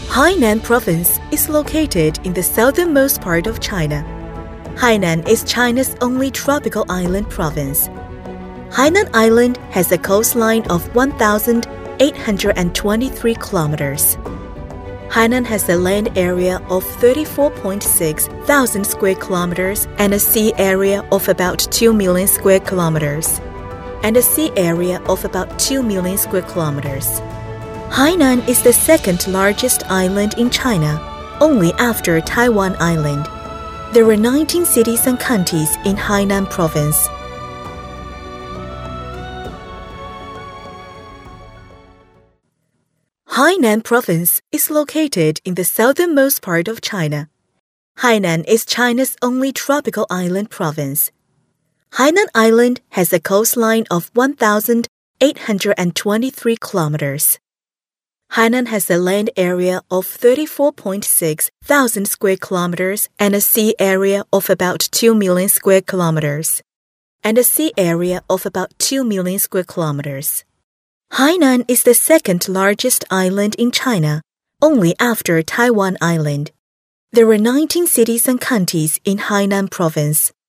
Hainan Province is located in the southernmost part of China. Hainan is China's only tropical island province. Hainan Island has a coastline of 1,823 kilometers. Hainan has a land area of 34.6 thousand square kilometers and a sea area of about 2 million square kilometers. Hainan is the second largest island in China, only after Taiwan Island. There are 19 cities and counties in Hainan Province. Hainan Province is located in the southernmost part of China. Hainan is China's only tropical island province. Hainan Island has a coastline of 1,823 kilometers. Hainan has a land area of 34.6 thousand square kilometers and a sea area of about 2 million square kilometers. Hainan is the second largest island in China, only after Taiwan Island. There are 19 cities and counties in Hainan Province.